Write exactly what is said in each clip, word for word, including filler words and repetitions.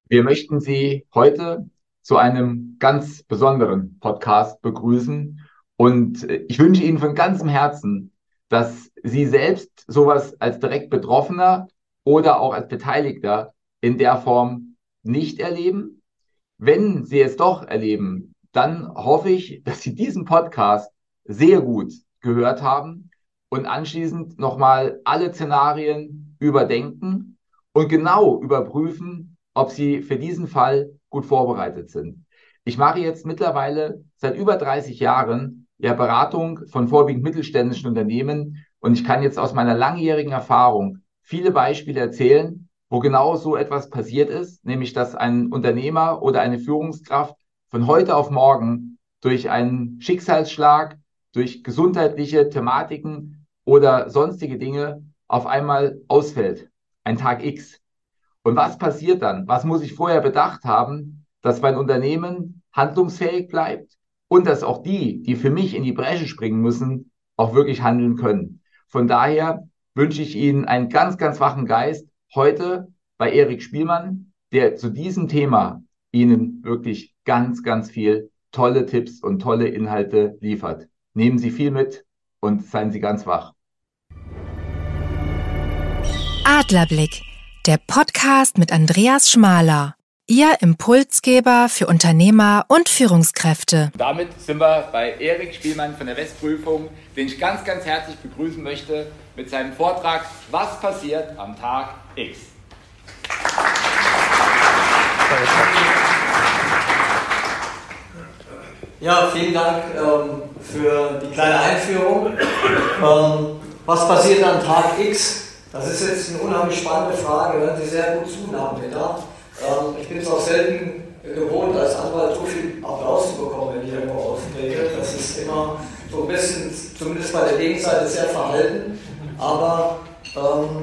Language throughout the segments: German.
Wir möchten Sie heute zu einem ganz besonderen Podcast begrüßen und ich wünsche Ihnen von ganzem Herzen, dass Sie selbst sowas als direkt Betroffener oder auch als Beteiligter in der Form nicht erleben. Wenn Sie es doch erleben, dann hoffe ich, dass Sie diesen Podcast sehr gut gehört haben und anschließend nochmal alle Szenarien überdenken und genau überprüfen, ob Sie für diesen Fall gut vorbereitet sind. Ich mache jetzt mittlerweile seit über dreißig Jahren ja Beratung von vorwiegend mittelständischen Unternehmen und ich kann jetzt aus meiner langjährigen Erfahrung viele Beispiele erzählen, wo genau so etwas passiert ist, nämlich dass ein Unternehmer oder eine Führungskraft von heute auf morgen durch einen Schicksalsschlag, durch gesundheitliche Thematiken oder sonstige Dinge auf einmal ausfällt. Ein Tag X. Und was passiert dann? Was muss ich vorher bedacht haben, dass mein Unternehmen handlungsfähig bleibt und dass auch die, die für mich in die Bresche springen müssen, auch wirklich handeln können? Von daher wünsche ich Ihnen einen ganz, ganz wachen Geist heute bei Erik Spielmann, der zu diesem Thema Ihnen wirklich ganz, ganz viel tolle Tipps und tolle Inhalte liefert. Nehmen Sie viel mit und seien Sie ganz wach. Adlerblick, der Podcast mit Andreas Schmaler. Ihr Impulsgeber für Unternehmer und Führungskräfte. Damit sind wir bei Erik Spielmann von der Westprüfung, den ich ganz, ganz herzlich begrüßen möchte mit seinem Vortrag Was passiert am Tag X? Ja, vielen Dank ähm, für die kleine Einführung. Ähm, was passiert am Tag X? Das ist jetzt eine unheimlich spannende Frage, hören Sie sehr gut zu, Nachmittag. Ähm, ich bin es auch selten gewohnt, als Anwalt so viel Applaus zu bekommen, wenn ich irgendwo auftrete. Das ist immer so ein bisschen, zumindest bei der Gegenseite, sehr verhalten. Aber ähm,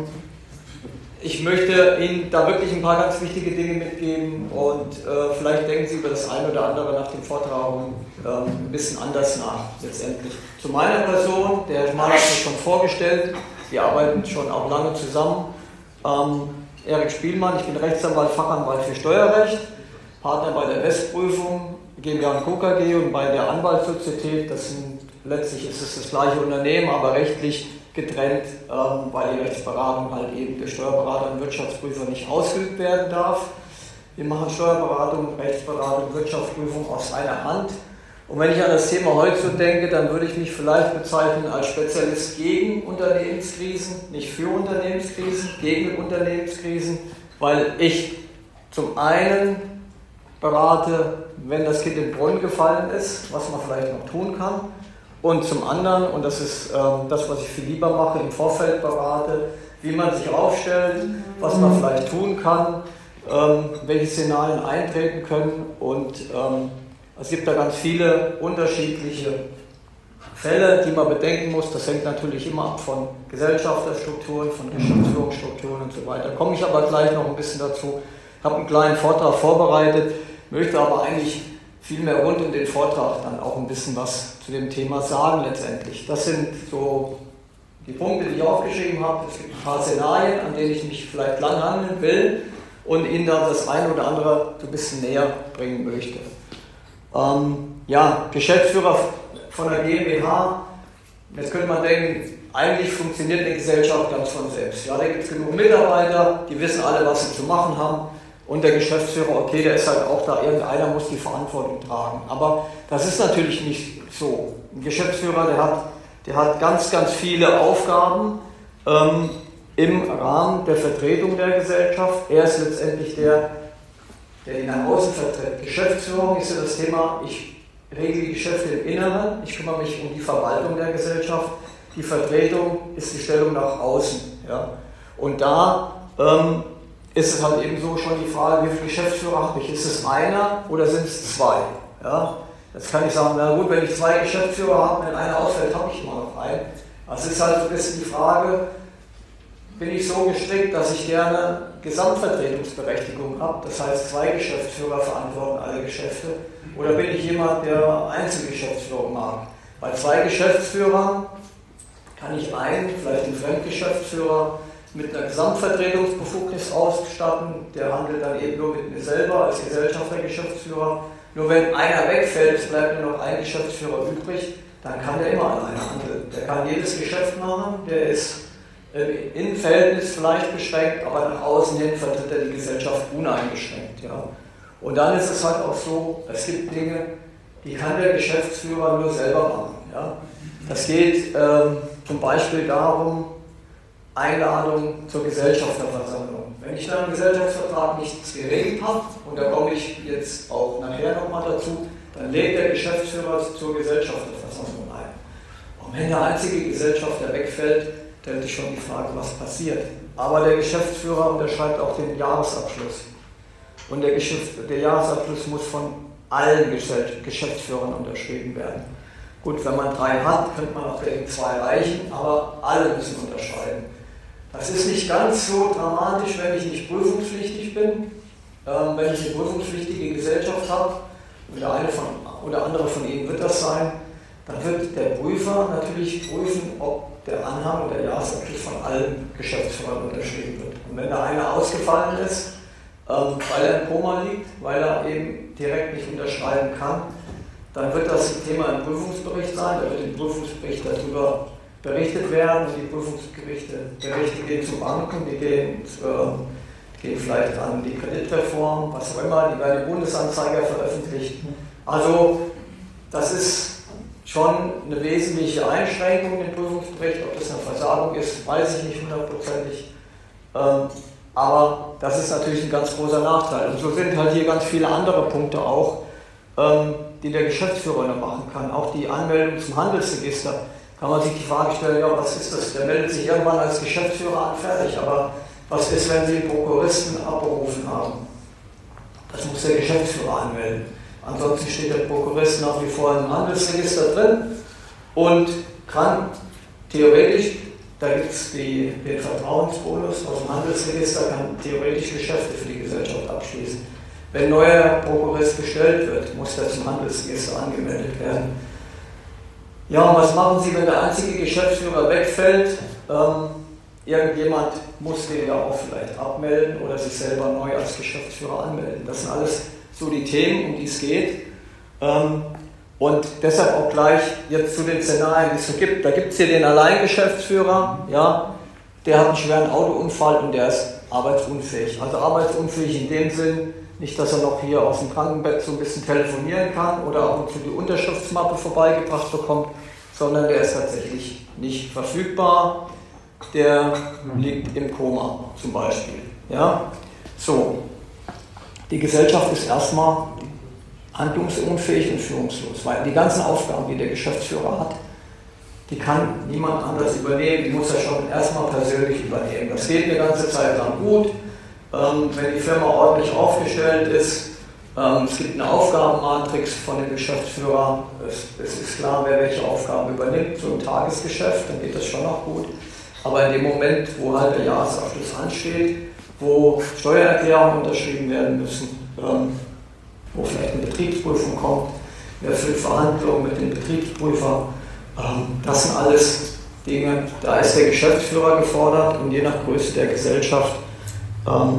ich möchte Ihnen da wirklich ein paar ganz wichtige Dinge mitgeben und äh, vielleicht denken Sie über das eine oder andere nach dem Vortrag ähm, ein bisschen anders nach, letztendlich. Zu meiner Person, der Herr Schmaler hat mich schon vorgestellt, wir arbeiten schon auch lange zusammen. Ähm, Erik Spielmann, ich bin Rechtsanwalt, Fachanwalt für Steuerrecht, Partner bei der Westprüfung, GmbH und Co. KG und bei der Anwaltssozietät. Das sind, letztlich ist es das gleiche Unternehmen, aber rechtlich getrennt, ähm, weil die Rechtsberatung halt eben durch Steuerberater und Wirtschaftsprüfer nicht ausgeübt werden darf. Wir machen Steuerberatung, Rechtsberatung, Wirtschaftsprüfung aus einer Hand. Und wenn ich an das Thema heute so denke, dann würde ich mich vielleicht bezeichnen als Spezialist gegen Unternehmenskrisen, nicht für Unternehmenskrisen, gegen Unternehmenskrisen, weil ich zum einen berate, wenn das Kind in den Brunnen gefallen ist, was man vielleicht noch tun kann, und zum anderen, und das ist ähm, das, was ich viel lieber mache, im Vorfeld berate, wie man sich aufstellt, was man vielleicht tun kann, ähm, welche Szenarien eintreten können und ähm, es gibt da ganz viele unterschiedliche Fälle, die man bedenken muss. Das hängt natürlich immer ab von Gesellschafterstrukturen, von Geschäftsführungsstrukturen und so weiter. Da komme ich aber gleich noch ein bisschen dazu. Ich habe einen kleinen Vortrag vorbereitet, möchte aber eigentlich viel mehr rund um den Vortrag dann auch ein bisschen was zu dem Thema sagen letztendlich. Das sind so die Punkte, die ich aufgeschrieben habe. Es gibt ein paar Szenarien, an denen ich mich vielleicht langhangeln will und Ihnen da das eine oder andere so ein bisschen näher bringen möchte. Ähm, ja, Geschäftsführer von der GmbH, jetzt könnte man denken, eigentlich funktioniert eine Gesellschaft ganz von selbst. Ja, da gibt es genug Mitarbeiter, die wissen alle, was sie zu machen haben und der Geschäftsführer, okay, der ist halt auch da, irgendeiner muss die Verantwortung tragen. Aber das ist natürlich nicht so. Ein Geschäftsführer, der hat, der hat ganz, ganz viele Aufgaben ähm, im Rahmen der Vertretung der Gesellschaft. Er ist letztendlich der, der ihn nach außen vertritt. Geschäftsführung ist ja das Thema, ich regle die Geschäfte im Inneren, ich kümmere mich um die Verwaltung der Gesellschaft, die Vertretung ist die Stellung nach außen. Ja. Und da ähm, ist es halt eben so schon die Frage, wie viele Geschäftsführer habe ich? Ist es einer oder sind es zwei? Ja. Jetzt kann ich sagen, na gut, wenn ich zwei Geschäftsführer habe, wenn einer ausfällt, habe ich immer noch einen. Das ist halt so ein bisschen die Frage, bin ich so gestrickt, dass ich gerne Gesamtvertretungsberechtigung habe, das heißt zwei Geschäftsführer verantworten alle Geschäfte, oder bin ich jemand, der Einzelgeschäftsführung mag? Bei zwei Geschäftsführern kann ich einen, vielleicht einen Fremdgeschäftsführer, mit einer Gesamtvertretungsbefugnis ausstatten. Der handelt dann eben nur mit mir selber als Gesellschafter, Geschäftsführer. Nur wenn einer wegfällt, es bleibt nur noch ein Geschäftsführer übrig, dann kann der immer alleine handeln. Der kann jedes Geschäft machen, der ist im Innenverhältnis vielleicht beschränkt, aber nach außen hin vertritt er die Gesellschaft uneingeschränkt. Ja. Und dann ist es halt auch so, es gibt Dinge, die kann der Geschäftsführer nur selber machen. Ja. Das geht ähm, zum Beispiel darum, Einladung zur Gesellschafterversammlung. Wenn ich dann im Gesellschaftsvertrag nichts geregelt habe, und da komme ich jetzt auch nachher nochmal dazu, dann lädt der Geschäftsführer zur Gesellschafterversammlung ein. Und wenn der einzige Gesellschafter wegfällt, stellt sich schon die Frage, was passiert. Aber der Geschäftsführer unterschreibt auch den Jahresabschluss. Und der, Geschäft, der Jahresabschluss muss von allen Geschäftsführern unterschrieben werden. Gut, wenn man drei hat, könnte man auch gegen zwei reichen, aber alle müssen unterschreiben. Das ist nicht ganz so dramatisch, wenn ich nicht prüfungspflichtig bin. Ähm, wenn ich eine prüfungspflichtige Gesellschaft habe, oder eine von, oder andere von Ihnen wird das sein, dann wird der Prüfer natürlich prüfen, ob der Anhang und der Jahresabschluss von allen Geschäftsführern unterschrieben wird. Und wenn da einer ausgefallen ist, ähm, weil er im Koma liegt, weil er eben direkt nicht unterschreiben kann, dann wird das Thema im Prüfungsbericht sein, da wird im Prüfungsbericht darüber berichtet werden und die Prüfungsberichte Berichte gehen zu Banken, die gehen, äh, gehen vielleicht an die Kreditreform, was auch immer, die werden im Bundesanzeiger veröffentlicht. Also das ist schon eine wesentliche Einschränkung im Prüfungsbericht, ob das eine Versagung ist, weiß ich nicht hundertprozentig. Ähm, aber das ist natürlich ein ganz großer Nachteil. Und so sind halt hier ganz viele andere Punkte auch, ähm, die der Geschäftsführer noch machen kann. Auch die Anmeldung zum Handelsregister. Kann man sich die Frage stellen, ja, was ist das? Der meldet sich irgendwann als Geschäftsführer an, fertig. Aber was ist, wenn Sie einen Prokuristen abberufen haben? Das muss der Geschäftsführer anmelden. Ansonsten steht der Prokurist nach wie vor im Handelsregister drin und kann theoretisch, da gibt es den Vertrauensbonus aus dem Handelsregister, kann theoretisch Geschäfte für die Gesellschaft abschließen. Wenn ein neuer Prokurist bestellt wird, muss er zum Handelsregister angemeldet werden. Ja, und was machen Sie, wenn der einzige Geschäftsführer wegfällt? Ähm, irgendjemand muss den ja auch vielleicht abmelden oder sich selber neu als Geschäftsführer anmelden. Das sind alles so die Themen, um die es geht. Ähm, und deshalb auch gleich jetzt zu den Szenarien, die es so gibt. Da gibt es hier den Alleingeschäftsführer, ja, der hat einen schweren Autounfall und der ist arbeitsunfähig. Also arbeitsunfähig in dem Sinn, nicht, dass er noch hier aus dem Krankenbett so ein bisschen telefonieren kann oder ab und zu die Unterschriftsmappe vorbeigebracht bekommt, sondern der ist tatsächlich nicht verfügbar. Der liegt im Koma zum Beispiel. Ja? So. Die Gesellschaft ist erstmal handlungsunfähig und führungslos, weil die ganzen Aufgaben, die der Geschäftsführer hat, die kann niemand anders übernehmen, die muss er schon erstmal persönlich übernehmen. Das geht eine ganze Zeit lang gut, ähm, wenn die Firma ordentlich aufgestellt ist. Ähm, es gibt eine Aufgabenmatrix von dem Geschäftsführer, es, es ist klar, wer welche Aufgaben übernimmt, so ein Tagesgeschäft, dann geht das schon noch gut. Aber in dem Moment, wo halt der Jahresabschluss ansteht, wo Steuererklärungen unterschrieben werden müssen, ähm, wo vielleicht eine Betriebsprüfung kommt, wer führt Verhandlungen mit dem Betriebsprüfer, ähm, das sind alles Dinge, da ist der Geschäftsführer gefordert und je nach Größe der Gesellschaft ähm,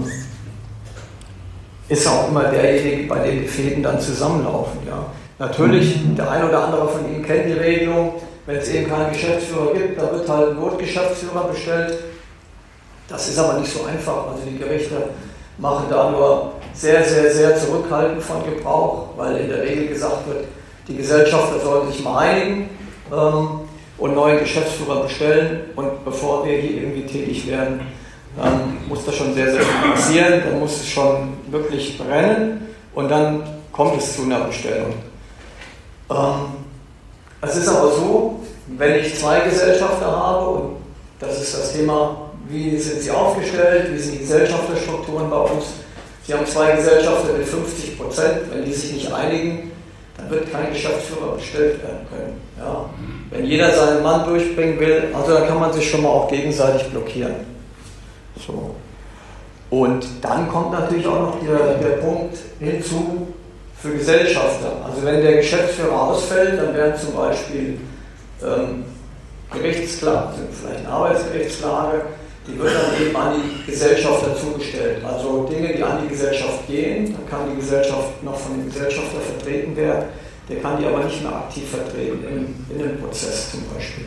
ist auch immer derjenige, bei dem die Fäden dann zusammenlaufen. Ja. Natürlich, der ein oder andere von Ihnen kennt die Regelung, wenn es eben keinen Geschäftsführer gibt, dann wird halt ein Notgeschäftsführer bestellt. Das ist aber nicht so einfach. Also die Gerichte machen da nur sehr, sehr, sehr zurückhaltend von Gebrauch, weil in der Regel gesagt wird, die Gesellschafter sollen sich mal einigen ähm, und neue Geschäftsführer bestellen. Und bevor wir hier irgendwie tätig werden, dann muss das schon sehr, sehr viel passieren. Dann muss es schon wirklich brennen und dann kommt es zu einer Bestellung. Ähm, es ist aber so, wenn ich zwei Gesellschafter habe, und das ist das Thema, wie sind sie aufgestellt, wie sind die Gesellschafterstrukturen bei uns. Sie haben zwei Gesellschafter mit fünfzig Prozent, wenn die sich nicht einigen, dann wird kein Geschäftsführer bestellt werden können. Ja. Wenn jeder seinen Mann durchbringen will, also dann kann man sich schon mal auch gegenseitig blockieren. So. Und dann kommt natürlich auch noch der, der Punkt hinzu für Gesellschafter. Also wenn der Geschäftsführer ausfällt, dann werden zum Beispiel ähm, Gerichtsklagen, vielleicht eine Arbeitsgerichtsklage, die wird dann eben an die Gesellschaft dazugestellt. Also Dinge, die an die Gesellschaft gehen, dann kann die Gesellschaft noch von dem Gesellschafter vertreten werden, der kann die aber nicht mehr aktiv vertreten, in, in einem Prozess zum Beispiel.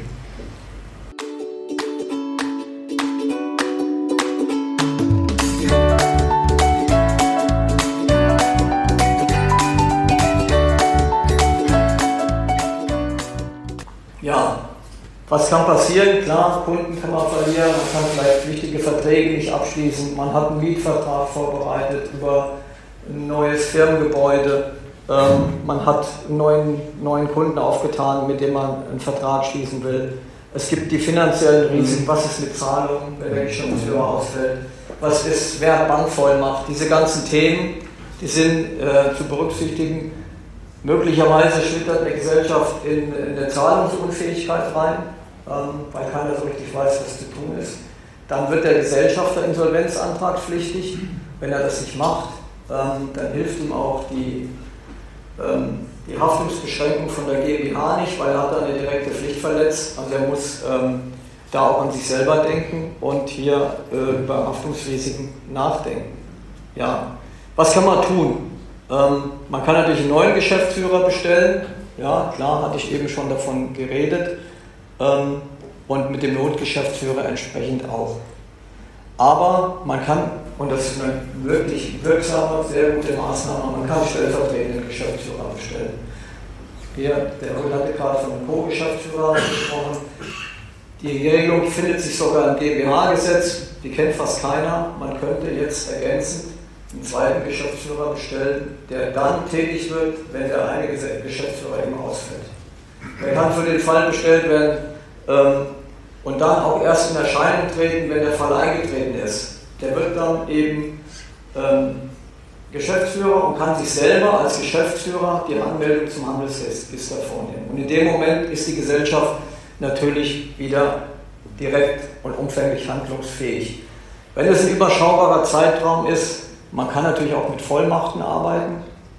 Ja, was kann passieren? Klar, Kunden kann man verlieren, man kann vielleicht wichtige Verträge nicht abschließen, man hat einen Mietvertrag vorbereitet über ein neues Firmengebäude, ähm, man hat einen neuen, neuen Kunden aufgetan, mit dem man einen Vertrag schließen will. Es gibt die finanziellen Risiken, was ist mit Zahlungen, wenn der Geschäftsführer ausfällt, was ist, wer hat Bankvollmacht, diese ganzen Themen, die sind äh, zu berücksichtigen. Möglicherweise schlittert eine Gesellschaft in, in eine Zahlungsunfähigkeit rein, ähm, weil keiner so richtig weiß, was zu tun ist. Dann wird der Gesellschafter insolvenzantragspflichtig. Wenn er das nicht macht, ähm, dann hilft ihm auch die, ähm, die Haftungsbeschränkung von der GmbH nicht, weil er hat eine direkte Pflicht verletzt. Also er muss ähm, da auch an sich selber denken und hier äh, über Haftungsrisiken nachdenken. Ja. Was kann man tun? Ähm, man kann natürlich einen neuen Geschäftsführer bestellen, ja klar, hatte ich eben schon davon geredet, ähm, und mit dem Notgeschäftsführer entsprechend auch. Aber man kann, und das ist eine wirklich wirksame, sehr gute Maßnahme, man kann stellvertretenden Geschäftsführer bestellen. Hier, der Rüll hatte gerade von einem Co-Geschäftsführer gesprochen. Die Regelung findet sich sogar im GmbH-Gesetz, die kennt fast keiner, man könnte jetzt ergänzend einen zweiten Geschäftsführer bestellen, der dann tätig wird, wenn der eine Geschäftsführer eben ausfällt. Der kann für den Fall bestellt werden ähm, und dann auch erst in Erscheinung treten, wenn der Fall eingetreten ist. Der wird dann eben ähm, Geschäftsführer und kann sich selber als Geschäftsführer die Anmeldung zum Handelsregister vornehmen. Und in dem Moment ist die Gesellschaft natürlich wieder direkt und umfänglich handlungsfähig. Wenn es ein überschaubarer Zeitraum ist, man kann natürlich auch mit Vollmachten arbeiten.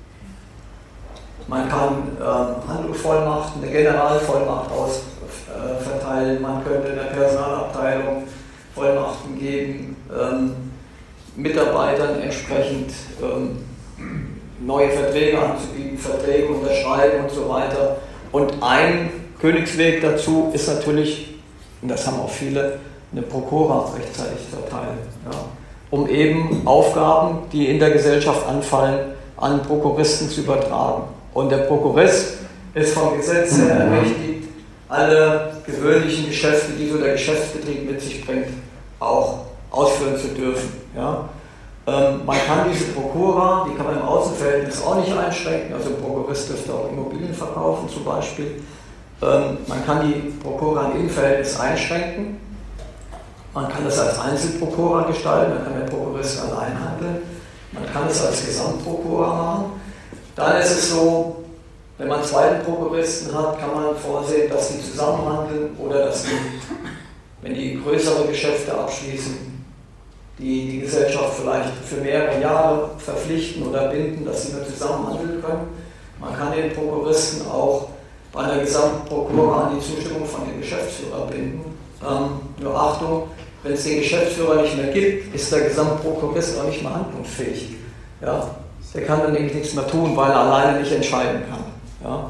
Man kann ähm, Handlungsvollmachten, eine Generalvollmacht aus, äh, verteilen. Man könnte in der Personalabteilung Vollmachten geben, ähm, Mitarbeitern entsprechend ähm, neue Verträge anzubieten, Verträge unterschreiben und so weiter. Und ein Königsweg dazu ist natürlich, und das haben auch viele, eine Prokura rechtzeitig zu verteilen. Ja. Um eben Aufgaben, die in der Gesellschaft anfallen, an Prokuristen zu übertragen. Und der Prokurist ist vom Gesetz her ermächtigt, alle gewöhnlichen Geschäfte, die so der Geschäftsbetrieb mit sich bringt, auch ausführen zu dürfen. Ja? Ähm, man kann diese Prokura, die kann man im Außenverhältnis auch nicht einschränken, also ein Prokurist dürfte auch Immobilien verkaufen zum Beispiel. Ähm, man kann die Prokura im Innenverhältnis einschränken. Man kann es als Einzelprokura gestalten, dann kann der Prokurist allein handeln. Man kann es als Gesamtprokura machen. Dann ist es so, wenn man einen zweiten Prokuristen hat, kann man vorsehen, dass die zusammen handeln oder dass die, wenn die größere Geschäfte abschließen, die die Gesellschaft vielleicht für mehrere Jahre verpflichten oder binden, dass sie nur zusammen handeln können. Man kann den Prokuristen auch bei einer Gesamtprokura an die Zustimmung von dem Geschäftsführer binden. Ähm, nur Achtung, wenn es den Geschäftsführer nicht mehr gibt, ist der Gesamtprokurist auch nicht mehr handlungsfähig. Ja? Der kann dann nämlich nichts mehr tun, weil er alleine nicht entscheiden kann. Ja?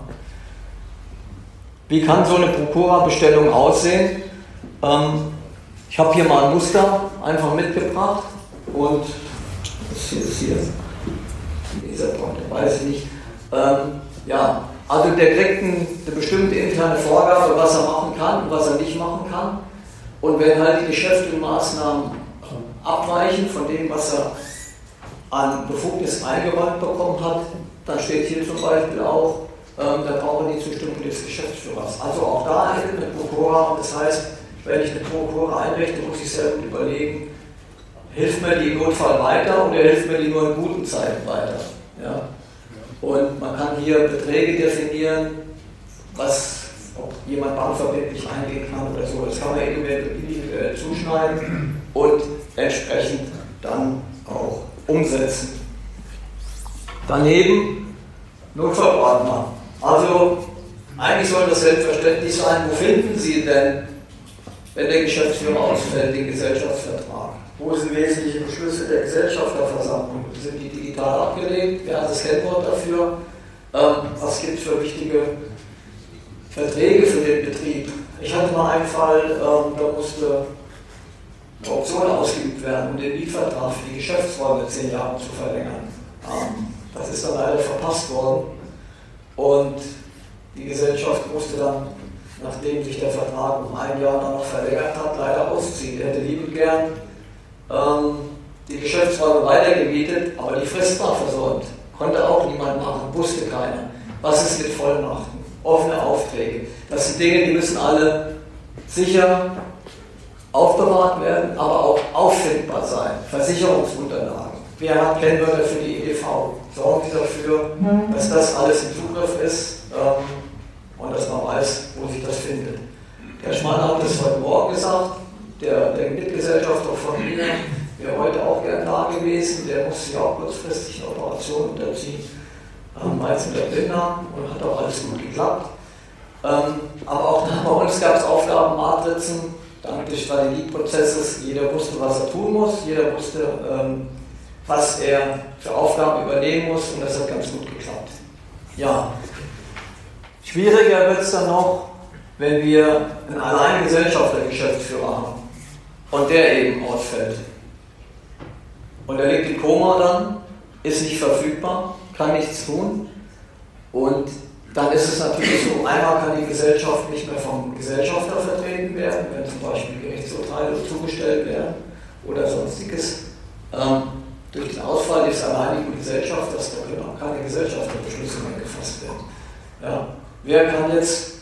Wie kann so eine Prokura-Bestellung aussehen? Ähm, ich habe hier mal ein Muster einfach mitgebracht und das hier ist hier dieser Punkt, weiß ich nicht. Ähm, ja, also der kriegt eine bestimmte interne Vorgabe, was er machen kann und was er nicht machen kann. Und wenn halt die Geschäfte und Maßnahmen abweichen von dem, was er an Befugnis eingeräumt bekommen hat, dann steht hier zum Beispiel auch, ähm, da brauchen wir die Zustimmung des Geschäftsführers. Also auch da hätte eine Prokura, das heißt, wenn ich eine Prokura einrichte, muss ich sehr gut überlegen, hilft mir die im Notfall weiter oder hilft mir die nur in guten Zeiten weiter. Ja? Und man kann hier Beträge definieren, was ob jemand bankverbindlich eingehen kann oder so. Das kann man individuell zuschneiden und entsprechend dann auch umsetzen. Daneben Notfallordner. Also eigentlich soll das selbstverständlich sein, wo finden Sie denn wenn der Geschäftsführer ausfällt, den Gesellschaftsvertrag. Wo sind wesentliche Beschlüsse der Gesellschafterversammlung? Sind die digital abgelegt? Wer hat das Kennwort dafür? Ähm, was gibt es für wichtige Verträge für den Betrieb? Ich hatte mal einen Fall, ähm, da musste eine Option ausgeübt werden, um den Mietvertrag für die Geschäftsräume zehn Jahre zu verlängern. Ähm, das ist dann leider verpasst worden und die Gesellschaft musste dann, nachdem sich der Vertrag um ein Jahr dann noch verlängert hat, leider ausziehen. Er hätte liebend gern ähm, die Geschäftsräume weitergemietet, aber die Frist war versäumt. Konnte auch niemand machen, wusste keiner. Was ist mit Vollmachten? Offene Aufträge. Das sind Dinge, die müssen alle sicher aufbewahrt werden, aber auch auffindbar sein. Versicherungsunterlagen. Wer hat Kennwörter für die E D V? Sorgen Sie dafür, dass das alles im Zugriff ist ähm, und dass man weiß, wo sich das findet. Herr Schmaler hat das heute Morgen gesagt, der, der Mitgesellschafter von Ihnen wäre heute auch gern da gewesen, der musste ja auch kurzfristig eine Operation unterziehen, ähm, meist in der Blinddarm und hat auch alles gut geklappt. Ähm, aber auch bei uns gab es Aufgabenmatrizen, dank des Strategieprozesses, jeder wusste, was er tun muss, jeder wusste, ähm, was er für Aufgaben übernehmen muss und das hat ganz gut geklappt. Ja, schwieriger wird es dann noch, wenn wir einen allein Gesellschafter-Geschäftsführer haben und der eben ausfällt. Und er liegt im Koma dann, ist nicht verfügbar, kann nichts tun und dann ist es natürlich so, einmal kann die Gesellschaft nicht mehr vom Gesellschafter vertreten werden, wenn zum Beispiel Gerichtsurteile zugestellt werden oder sonstiges. Ähm, durch den Ausfall des alleinigen Gesellschafters, da können auch keine Gesellschafterbeschlüsse mehr gefasst werden. Ja. Wer kann jetzt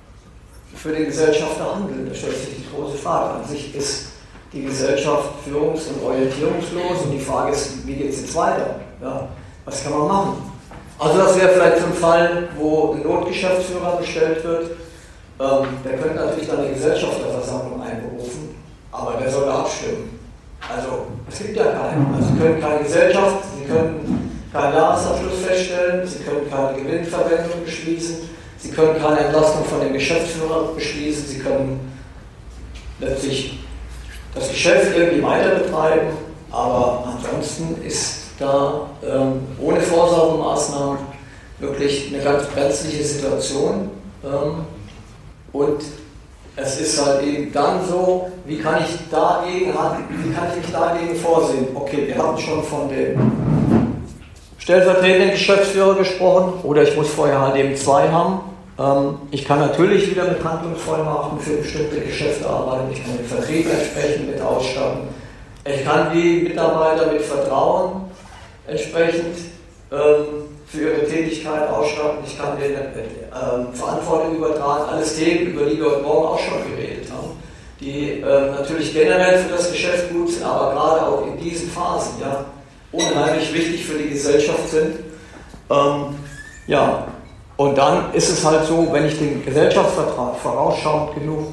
für den Gesellschafter handeln? Da stellt sich die große Frage. An sich ist die Gesellschaft führungs- und orientierungslos und die Frage ist, wie geht es jetzt weiter? Ja. Was kann man machen? Also das wäre vielleicht so ein Fall, wo ein Notgeschäftsführer bestellt wird. Ähm, der könnte natürlich dann eine Gesellschafterversammlung einberufen, aber der soll abstimmen. Also es gibt ja keinen. Also Sie können keine Gesellschaft, Sie können keinen Jahresabschluss feststellen, Sie können keine Gewinnverwendung beschließen, Sie können keine Entlastung von dem Geschäftsführer beschließen, Sie können letztlich das Geschäft irgendwie weiter betreiben, aber ansonsten ist da ähm, ohne Vorsorgemaßnahmen wirklich eine ganz brenzliche Situation. Ähm, und es ist halt eben dann so, wie kann ich dagegen, wie kann ich mich dagegen vorsehen? Okay, wir hatten schon von dem stellvertretenden Geschäftsführer gesprochen, oder ich muss vorher halt eben zwei haben. Ähm, ich kann natürlich wieder mit Handlungsvollmachten für bestimmte Geschäfte arbeiten, ich kann den Vertrieb entsprechend mit ausstatten, ich kann die Mitarbeiter mit Vertrauen entsprechend ähm, für ihre Tätigkeit ausstatten. Ich kann denen äh, Verantwortung übertragen, alles Themen, über die wir heute Morgen auch schon geredet haben, die äh, natürlich generell für das Geschäft gut sind, aber gerade auch in diesen Phasen ja, unheimlich wichtig für die Gesellschaft sind. Ähm, ja, und dann ist es halt so, wenn ich den Gesellschaftsvertrag vorausschauend genug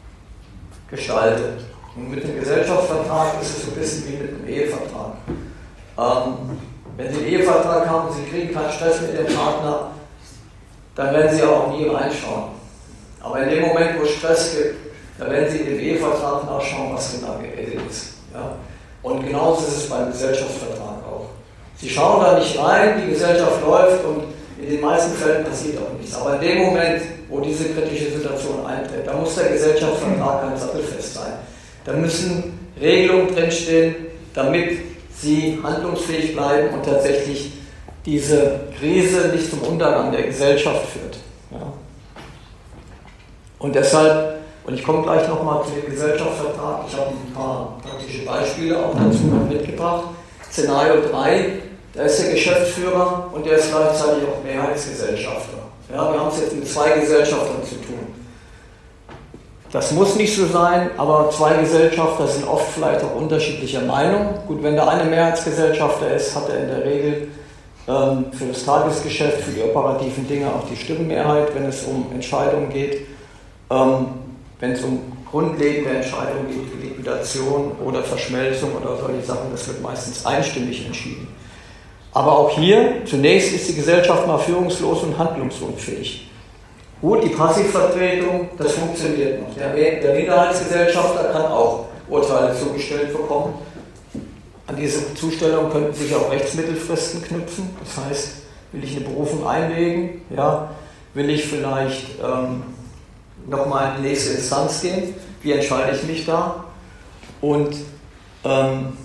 gestalte. Und mit dem Gesellschaftsvertrag ist es so ein bisschen wie mit einem Ehevertrag. Ähm, wenn Sie einen Ehevertrag haben, Sie kriegen keinen Stress mit dem Partner, dann werden Sie auch nie reinschauen. Aber in dem Moment, wo es Stress gibt, dann werden Sie in den Ehevertrag nachschauen, was genau geregelt ist. Ja? Und genauso ist es beim Gesellschaftsvertrag auch. Sie schauen da nicht rein, die Gesellschaft läuft und in den meisten Fällen passiert auch nichts. Aber in dem Moment, wo diese kritische Situation eintritt, da muss der Gesellschaftsvertrag ganz sattelfest sein. Da müssen Regelungen drinstehen, damit Sie handlungsfähig bleiben und tatsächlich diese Krise nicht zum Untergang der Gesellschaft führt. Ja. Und deshalb, und ich komme gleich nochmal zu dem Gesellschaftsvertrag, ich habe ein paar praktische Beispiele auch dazu mitgebracht. Szenario drei, da ist der Geschäftsführer und der ist gleichzeitig auch Mehrheitsgesellschafter. Ja, wir haben es jetzt mit zwei Gesellschaftern zu tun. Das muss nicht so sein, aber zwei Gesellschafter sind oft vielleicht auch unterschiedlicher Meinung. Gut, wenn der eine Mehrheitsgesellschafter ist, hat er in der Regel ähm, für das Tagesgeschäft, für die operativen Dinge auch die Stimmenmehrheit, wenn es um Entscheidungen geht. Ähm, wenn es um grundlegende Entscheidungen geht, wie Liquidation oder Verschmelzung oder solche Sachen, das wird meistens einstimmig entschieden. Aber auch hier, zunächst ist die Gesellschaft mal führungslos und handlungsunfähig. Gut, die Passivvertretung, das funktioniert noch. Der, der Minderheitsgesellschafter kann auch Urteile zugestellt bekommen. An diese Zustellung könnten sich auch Rechtsmittelfristen knüpfen. Das heißt, will ich eine Berufung einlegen? Ja, will ich vielleicht ähm, nochmal in die nächste Instanz gehen? Wie entscheide ich mich da? Und ähm,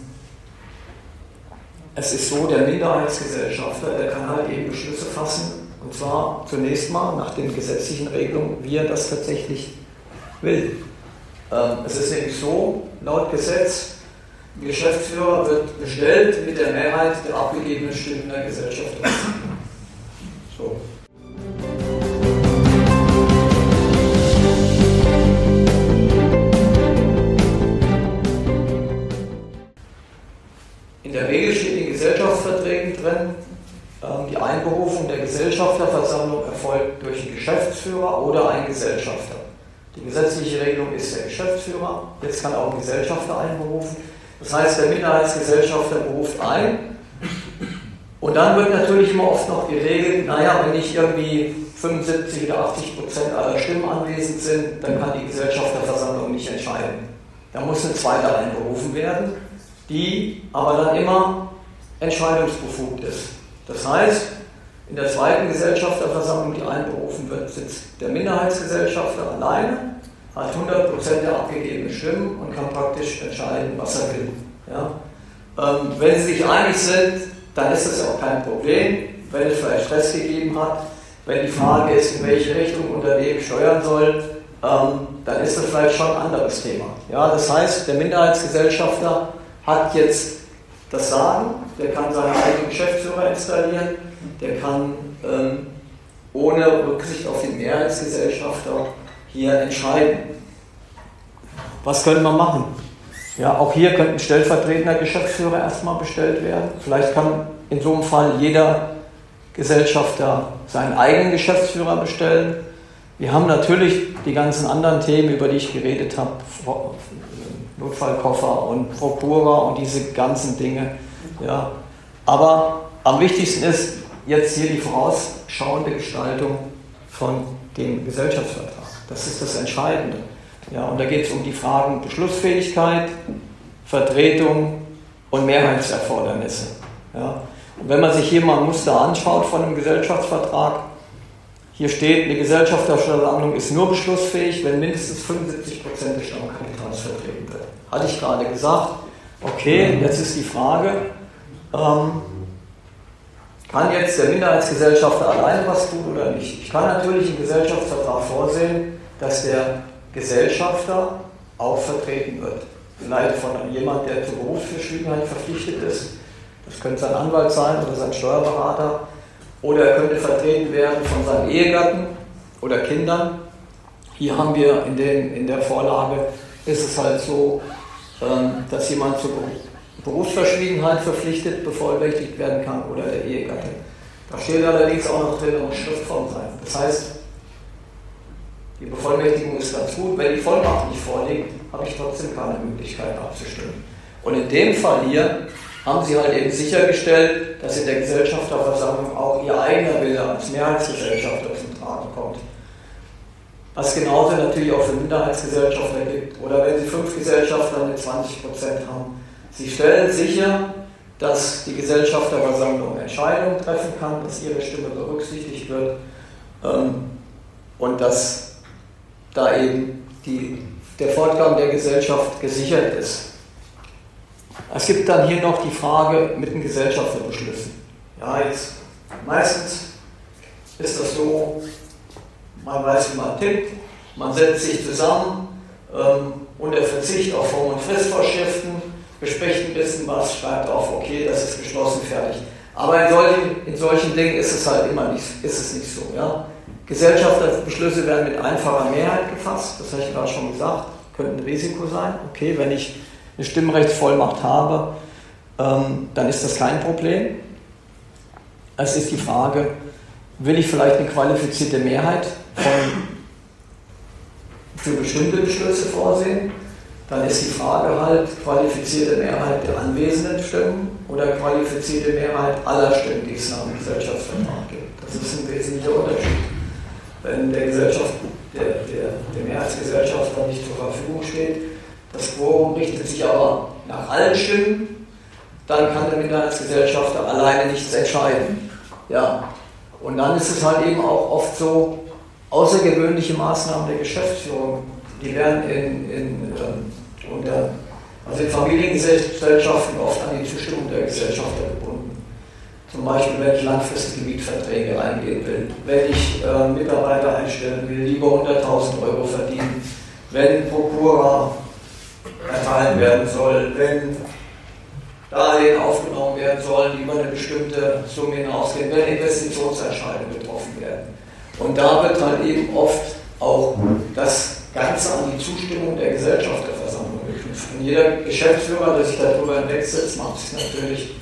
es ist so, der Minderheitsgesellschafter, der kann halt eben Beschlüsse fassen, und zwar zunächst mal nach den gesetzlichen Regelungen, wie er das tatsächlich will. Ähm, es ist nämlich so, laut Gesetz, ein Geschäftsführer wird bestellt mit der Mehrheit der abgegebenen Stimmen der Gesellschaft. So. In der Regel steht in Gesellschaftsverträgen drin, die Einberufung der Gesellschafterversammlung erfolgt durch einen Geschäftsführer oder einen Gesellschafter. Die gesetzliche Regelung ist der Geschäftsführer, jetzt kann auch ein Gesellschafter einberufen. Das heißt, der Minderheitsgesellschafter beruft ein und dann wird natürlich immer oft noch geregelt, naja, wenn nicht irgendwie fünfundsiebzig oder achtzig Prozent aller Stimmen anwesend sind, dann kann die Gesellschafterversammlung nicht entscheiden. Da muss eine zweite einberufen werden, die aber dann immer entscheidungsbefugt ist. Das heißt, in der zweiten Gesellschafterversammlung, die einberufen wird, sitzt der Minderheitsgesellschafter alleine, hat hundert Prozent der abgegebenen Stimmen und kann praktisch entscheiden, was er will. Ja? Ähm, wenn sie sich einig sind, dann ist das ja auch kein Problem, wenn es vielleicht Stress gegeben hat. Wenn die Frage ist, in welche Richtung Unternehmen steuern soll, ähm, dann ist das vielleicht schon ein anderes Thema. Ja? Das heißt, der Minderheitsgesellschafter hat jetzt das Sagen, der kann seine eigenen Geschäftsführer installieren, der kann ähm, ohne Rücksicht auf den Mehrheitsgesellschafter hier entscheiden. Was können wir machen? Ja, auch hier könnten stellvertretender Geschäftsführer erstmal bestellt werden. Vielleicht kann in so einem Fall jeder Gesellschafter seinen eigenen Geschäftsführer bestellen. Wir haben natürlich die ganzen anderen Themen, über die ich geredet habe, Notfallkoffer und Prokura und diese ganzen Dinge. Ja. Aber am wichtigsten ist jetzt hier die vorausschauende Gestaltung von dem Gesellschaftsvertrag. Das ist das Entscheidende. Ja, und da geht es um die Fragen Beschlussfähigkeit, Vertretung und Mehrheitserfordernisse. Ja. Und wenn man sich hier mal ein Muster anschaut von einem Gesellschaftsvertrag, hier steht, eine Gesellschafterversammlung ist nur beschlussfähig, wenn mindestens fünfundsiebzig Prozent des Stammkapitals vertreten wird. Hatte ich gerade gesagt. Okay, jetzt ist die Frage, ähm, kann jetzt der Minderheitsgesellschafter alleine was tun oder nicht? Ich kann natürlich im Gesellschaftsvertrag vorsehen, dass der Gesellschafter auch vertreten wird. Vielleicht von jemand, der zur Berufsverschwiegenheit verpflichtet ist. Das könnte sein Anwalt sein oder sein Steuerberater. Oder er könnte vertreten werden von seinem Ehegatten oder Kindern. Hier haben wir in, den, in der Vorlage, ist es halt so, ähm, dass jemand zur Berufsverschwiegenheit verpflichtet, bevollmächtigt werden kann oder der Ehegatte. Da steht allerdings auch noch drin, muss Schriftform sein. Das heißt, die Bevollmächtigung ist ganz gut. Wenn die Vollmacht nicht vorliegt, habe ich trotzdem keine Möglichkeit abzustimmen. Und in dem Fall hier haben sie halt eben sichergestellt, dass in der Gesellschafterversammlung auch ihr eigener Wille als Mehrheitsgesellschafter zum Tragen kommt. Was genauso natürlich auch für Minderheitsgesellschafter gibt. Oder wenn Sie fünf Gesellschafter mit zwanzig Prozent haben. Sie stellen sicher, dass die Gesellschafterversammlung Entscheidungen treffen kann, dass ihre Stimme berücksichtigt wird ähm, und dass da eben die, der Fortgang der Gesellschaft gesichert ist. Es gibt dann hier noch die Frage mit den Gesellschafterbeschlüssen. Ja, jetzt meistens ist das so, man weiß, wie man tippt, man setzt sich zusammen ähm, unter Verzicht auf Form- und Fristvorschriften, bespricht ein bisschen was, schreibt auf, okay, das ist geschlossen, fertig. Aber in solchen, in solchen Dingen ist es halt immer nicht, ist es nicht so. Ja? Gesellschafterbeschlüsse werden mit einfacher Mehrheit gefasst, das habe ich gerade schon gesagt, könnte ein Risiko sein. Okay, wenn ich eine Stimmrechtsvollmacht habe, ähm, dann ist das kein Problem. Es ist die Frage, will ich vielleicht eine qualifizierte Mehrheit von, für bestimmte Beschlüsse vorsehen? Dann ist die Frage halt, qualifizierte Mehrheit der anwesenden Stimmen oder qualifizierte Mehrheit aller Stimmen, die es nach dem Gesellschaftsvertrag gibt. Das ist ein wesentlicher Unterschied. wenn der Gesellschaft, der, der, der Mehrheitsgesellschafter nicht zur Verfügung steht. Das Quorum richtet sich aber nach allen Stimmen, dann kann der Minderheitsgesellschafter alleine nichts entscheiden. Ja. Und dann ist es halt eben auch oft so, außergewöhnliche Maßnahmen der Geschäftsführung, die werden in, in, ähm, unter, also in Familiengesellschaften oft an die Zustimmung der Gesellschafter gebunden. Zum Beispiel, wenn ich langfristige Mietverträge eingehen will, wenn ich äh, Mitarbeiter einstellen will, lieber hunderttausend Euro verdienen, wenn Prokura erteilt werden soll, wenn Darlehen aufgenommen werden sollen, die über eine bestimmte Summe hinausgehen, wenn Investitionsentscheidungen getroffen werden. Und da wird halt eben oft auch das Ganze an die Zustimmung der Gesellschafterversammlung geknüpft. Und jeder Geschäftsführer, der sich darüber hinwegsetzt, macht sich natürlich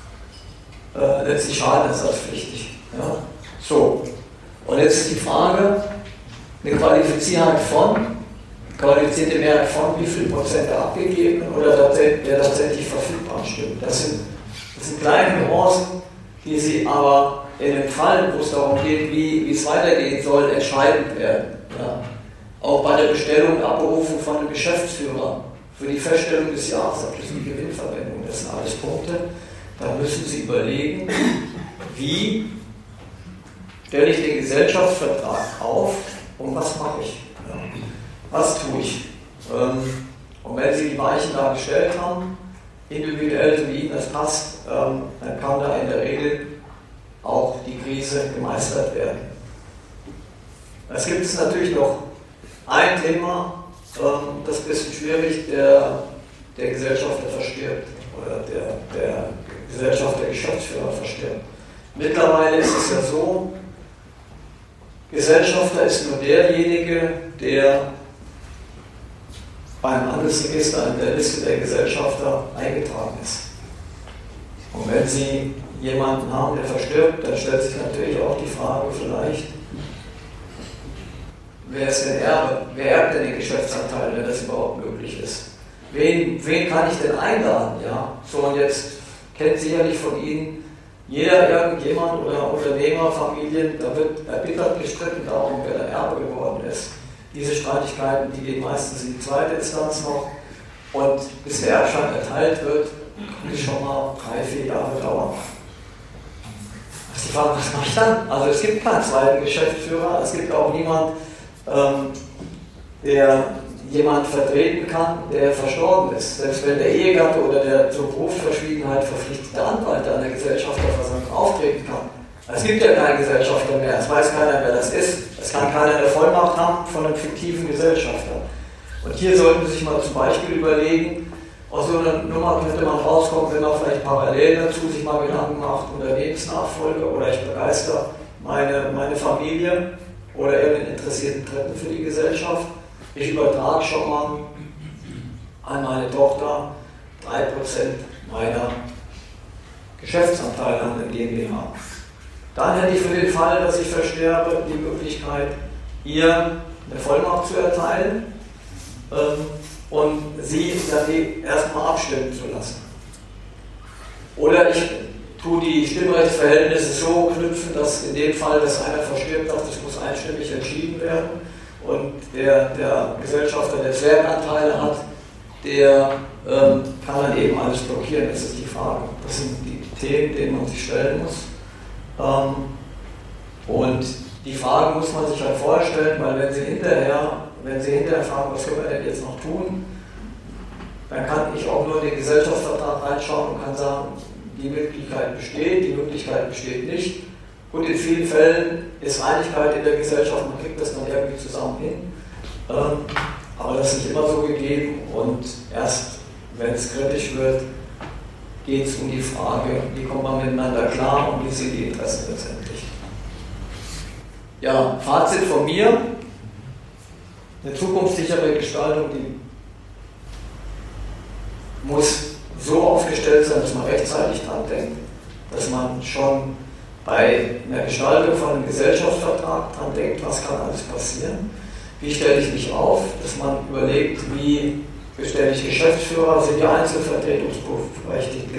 äh, letztlich schadenersatzpflichtig. Ja? So, und jetzt ist die Frage, eine Qualifizierung von, qualifizierte Mehrheit von wie viel Prozent der abgegebenen oder der tatsächlich verfügbaren Stimmen. Das sind, das sind kleine Nuancen, die Sie aber in dem Fall, wo es darum geht, wie, wie es weitergehen soll, entscheidend werden. Ja. Auch bei der Bestellung und Abberufung von einem Geschäftsführer für die Feststellung des Jahresabschlusses und die Gewinnverwendung, das sind alles Punkte. Da müssen Sie überlegen, wie stelle ich den Gesellschaftsvertrag auf und was mache ich. Ja. Was tue ich? Und wenn Sie die Weichen da gestellt haben, individuell, so wie Ihnen das passt, dann kann da in der Regel auch die Krise gemeistert werden. Es gibt es natürlich noch ein Thema, das ist ein bisschen schwierig, der, der Gesellschafter verstirbt oder der, der Gesellschafter, der Geschäftsführer verstirbt. Mittlerweile ist es ja so, Gesellschafter ist nur derjenige, der beim Handelsregister in der Liste der Gesellschafter eingetragen ist. Und wenn Sie jemanden haben, der verstirbt, dann stellt sich natürlich auch die Frage vielleicht, wer ist denn Erbe? Wer erbt denn den Geschäftsanteil, wenn das überhaupt möglich ist? Wen, wen kann ich denn einladen? Ja? So, und jetzt kennt sicherlich von Ihnen jeder irgendjemand oder Unternehmer, Familien, da wird erbittert gestritten darum, wer der Erbe geworden ist. Diese Streitigkeiten, die gehen meistens in die zweite Instanz noch. Und bis der Erbschein erteilt wird, kann es schon mal drei, vier Jahre dauern. Das ist die Frage, was mache ich dann? Also es gibt keinen zweiten Geschäftsführer, es gibt auch niemand, ähm, der jemand vertreten kann, der verstorben ist. Selbst wenn der Ehegatte oder der zur Berufsverschwiegenheit verpflichtete Anwalt an der Gesellschafterversammlung auftreten kann. Es gibt ja keinen Gesellschafter mehr, es weiß keiner, wer das ist. Es kann keiner eine Vollmacht haben von einem fiktiven Gesellschafter. Und hier sollten Sie sich mal zum Beispiel überlegen, aus so einer Nummer könnte man rauskommen, wenn man vielleicht parallel dazu sich mal Gedanken macht, Unternehmensnachfolge oder ich begeister meine, meine Familie oder irgendeinen interessierten Dritten für die Gesellschaft. Ich übertrage schon mal an meine Tochter drei Prozent meiner Geschäftsanteile an der GmbH. Dann hätte ich für den Fall, dass ich versterbe, die Möglichkeit, ihr eine Vollmacht zu erteilen ähm, und sie dann erstmal abstimmen zu lassen. Oder ich tue die Stimmrechtsverhältnisse so knüpfen, dass in dem Fall, dass einer verstirbt, sagt, das muss einstimmig entschieden werden und der, der Gesellschafter, der Zwerganteile hat, der ähm, kann dann eben alles blockieren. Das ist die Frage. Das sind die Themen, denen man sich stellen muss. Ähm, und die Frage muss man sich halt vorstellen, weil wenn Sie hinterher, wenn Sie hinterher fragen, was können wir denn jetzt noch tun, dann kann ich auch nur in den Gesellschaftsvertrag reinschauen und kann sagen, die Möglichkeit besteht, die Möglichkeit besteht nicht. Gut, in vielen Fällen ist Einigkeit in der Gesellschaft, man kriegt das dann irgendwie zusammen hin. Ähm, aber das ist nicht immer so gegeben und erst wenn es kritisch wird, geht es um die Frage, wie kommt man miteinander klar und wie sind die Interessen letztendlich. Ja, Fazit von mir, eine zukunftssichere Gestaltung, die muss so aufgestellt sein, dass man rechtzeitig dran denkt, dass man schon bei einer Gestaltung von einem Gesellschaftsvertrag dran denkt, was kann alles passieren, wie stelle ich mich auf, dass man überlegt, wie bestelle ich Geschäftsführer, sind die Einzelvertretungsberechtigten,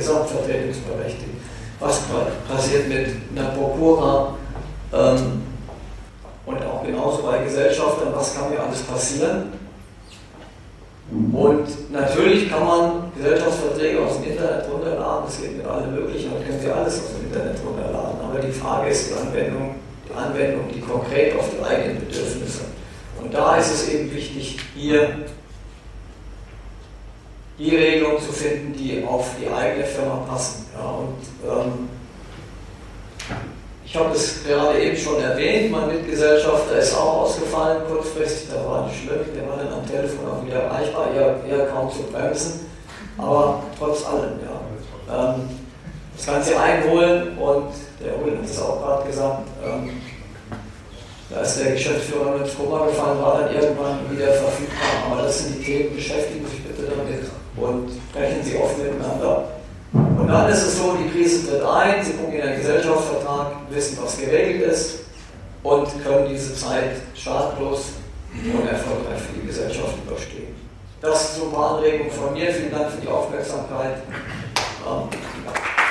Gesamtvertretungsberechtigten, was passiert mit einer Prokura, ähm, Und auch genauso bei Gesellschaftern, was kann mir alles passieren. Und natürlich kann man Gesellschaftsverträge aus dem Internet runterladen, das geht mit allem Möglichen, dann können Sie alles aus dem Internet runterladen. Aber die Frage ist die Anwendung, die Anwendung, die konkret auf die eigenen Bedürfnisse. Und da ist es eben wichtig, hier die Regelung zu finden, die auf die eigene Firma passen. Ja, und ähm, ich habe es gerade eben schon erwähnt, mein Mitgesellschafter ist auch ausgefallen, kurzfristig, das war nicht schlimm, der war dann am Telefon auch wieder erreichbar, eher, eher kaum zu bremsen, aber trotz allem, ja. Ähm, das Ganze einholen und der Uwe hat es auch gerade gesagt, ähm, da ist der Geschäftsführer ins Koma gefallen, war dann irgendwann wieder verfügbar, aber das sind die Themen, beschäftigen Sie sich bitte damit und sprechen Sie offen miteinander. Und dann ist es so, die Krise tritt ein, Sie gucken in den Gesellschaftsvertrag, wissen, was geregelt ist und können diese Zeit schadlos und erfolgreich für die Gesellschaft überstehen. Das sind so ein paar Anregungen von mir. Vielen Dank für die Aufmerksamkeit. Ähm, ja.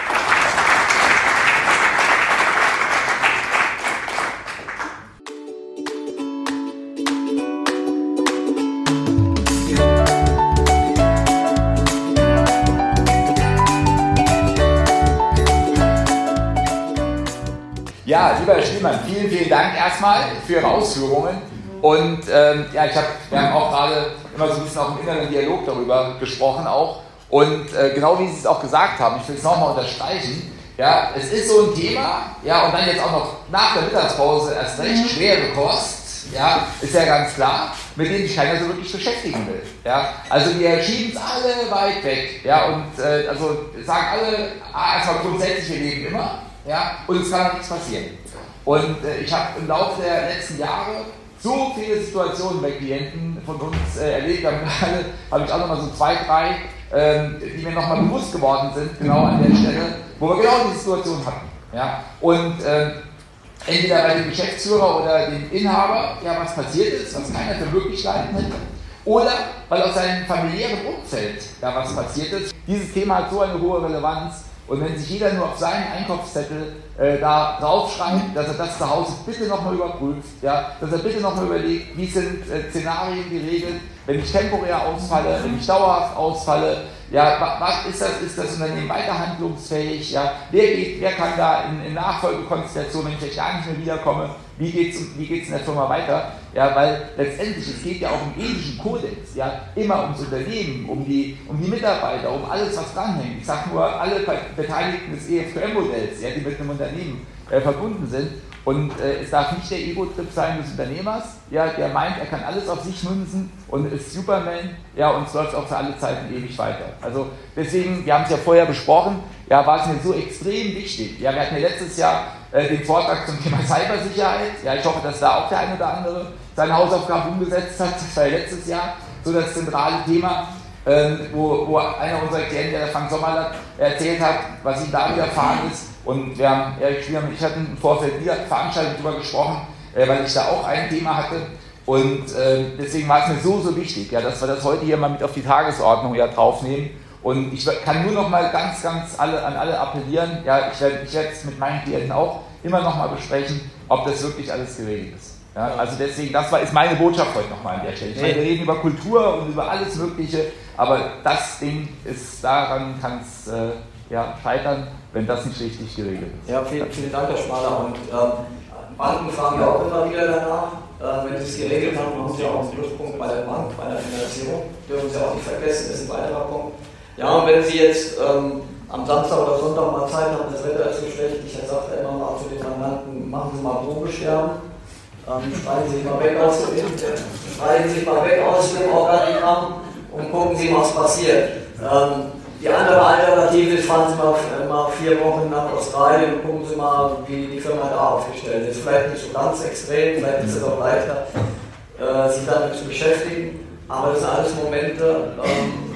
Ja, lieber Herr Spielmann, vielen, vielen Dank erstmal für Ihre Ausführungen. Und ähm, ja, ich hab, wir haben auch gerade immer so ein bisschen auch im inneren Dialog darüber gesprochen auch. Und äh, genau wie Sie es auch gesagt haben, ich will es nochmal unterstreichen, ja, es ist so ein Thema, ja, und dann jetzt auch noch nach der Mittagspause erst recht schwere Kost, ja, ist ja ganz klar, mit denen sich keiner so wirklich beschäftigen will. Ja. Also wir schieben es alle weit weg, ja, und äh, also sagen alle, ah, erstmal grundsätzlich, wir leben immer. Ja, und es kann auch nichts passieren. Und äh, ich habe im Laufe der letzten Jahre so viele Situationen bei Klienten von uns äh, erlebt, habe hab ich auch nochmal so zwei, drei, ähm, die mir nochmal bewusst geworden sind, genau an der Stelle, wo wir genau die Situation hatten. Ja? Und äh, entweder bei dem Geschäftsführer oder dem Inhaber, ja, was passiert ist, was keiner für Möglichkeiten hätte, oder weil aus seinem familiären Umfeld ja, was passiert ist. Dieses Thema hat so eine hohe Relevanz. Und wenn sich jeder nur auf seinen Einkaufszettel äh, da draufschreibt, dass er das zu Hause bitte nochmal überprüft, ja, dass er bitte nochmal überlegt, wie sind äh, Szenarien geregelt, wenn ich temporär ausfalle, wenn ich dauerhaft ausfalle, ja, was ist das, ist das Unternehmen weiter handlungsfähig, ja, wer geht, wer kann da in, in Nachfolgekonstellation, wenn ich vielleicht gar nicht mehr wiederkomme, wie geht es wie geht's in der Firma weiter, ja, weil letztendlich, es geht ja auch im ethischen Kodex, ja, immer ums Unternehmen, um die, um die Mitarbeiter, um alles, was dranhängt. Ich sage nur, alle Beteiligten des E F Q M-Modells, ja, die mit einem Unternehmen äh, verbunden sind. Und äh, es darf nicht der Ego-Trip sein des Unternehmers, ja, der meint, er kann alles auf sich münzen und ist Superman, ja, und es läuft auch für alle Zeiten ewig weiter. Also deswegen, wir haben es ja vorher besprochen, ja, war es mir so extrem wichtig. Ja, wir hatten ja letztes Jahr äh, den Vortrag zum Thema Cybersicherheit. Ja, ich hoffe, dass da auch der eine oder andere seine Hausaufgaben umgesetzt hat. Das war ja letztes Jahr so das zentrale Thema, äh, wo, wo einer unserer Klienten, der Frank Sommerlatt, erzählt hat, was ihm da widerfahren ist. Und wir haben, ja, ich, ich hatte im Vorfeld wieder Veranstaltungen darüber gesprochen, äh, weil ich da auch ein Thema hatte. Und äh, deswegen war es mir so, so wichtig, ja, dass wir das heute hier mal mit auf die Tagesordnung ja draufnehmen. Und ich kann nur noch mal ganz, ganz alle, an alle appellieren, ja, ich werde ich es mit meinen Klienten auch immer noch mal besprechen, ob das wirklich alles geregelt ist. Ja, also deswegen, das war, ist meine Botschaft heute nochmal an der Stelle. Ich meine, wir reden über Kultur und über alles Mögliche, aber das Ding ist, daran kann es äh, ja, scheitern, wenn das nicht richtig geregelt ist. Ja, vielen, vielen Dank, Herr Schmaler. Und ähm, Banken fragen ja auch immer wieder danach, äh, wenn sie es geregelt haben, haben sie auch einen Pluspunkt bei der Bank, bei der Finanzierung. Dürfen Sie auch nicht vergessen, ist ein weiterer Punkt. Ja, und wenn Sie jetzt ähm, am Samstag oder Sonntag mal Zeit haben, das Wetter ist so schlecht, ich sage immer mal zu den Mandanten, machen Sie mal Probesterben. Ähm, schreien Sie sich mal weg aus dem schreien Sie sich mal weg aus dem Organigramm und gucken Sie, was passiert. Ähm, die andere Alternative ist, fahren Sie mal, mal vier Wochen nach Australien und gucken Sie mal, wie die Firma da aufgestellt ist. Vielleicht nicht so ganz extrem, vielleicht ist es auch leichter, äh, sich damit zu beschäftigen, aber das sind alles Momente, ähm,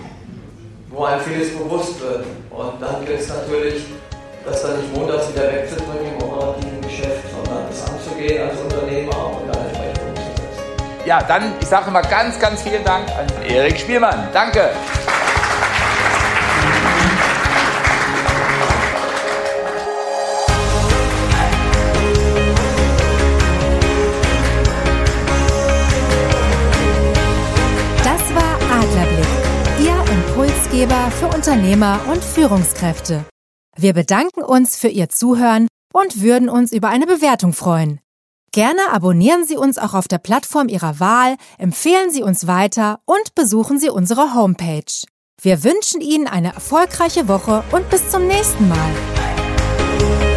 wo einem vieles bewusst wird. Und dann gilt es natürlich, das dann nicht montags wieder wegzudrücken im operativen Geschäft, sondern das anzugehen als Unternehmer und dann entsprechend umzusetzen. Ja, dann, ich sage mal ganz, ganz vielen Dank an Erik Spielmann. Danke. Impulsgeber für Unternehmer und Führungskräfte. Wir bedanken uns für Ihr Zuhören und würden uns über eine Bewertung freuen. Gerne abonnieren Sie uns auch auf der Plattform Ihrer Wahl, empfehlen Sie uns weiter und besuchen Sie unsere Homepage. Wir wünschen Ihnen eine erfolgreiche Woche und bis zum nächsten Mal.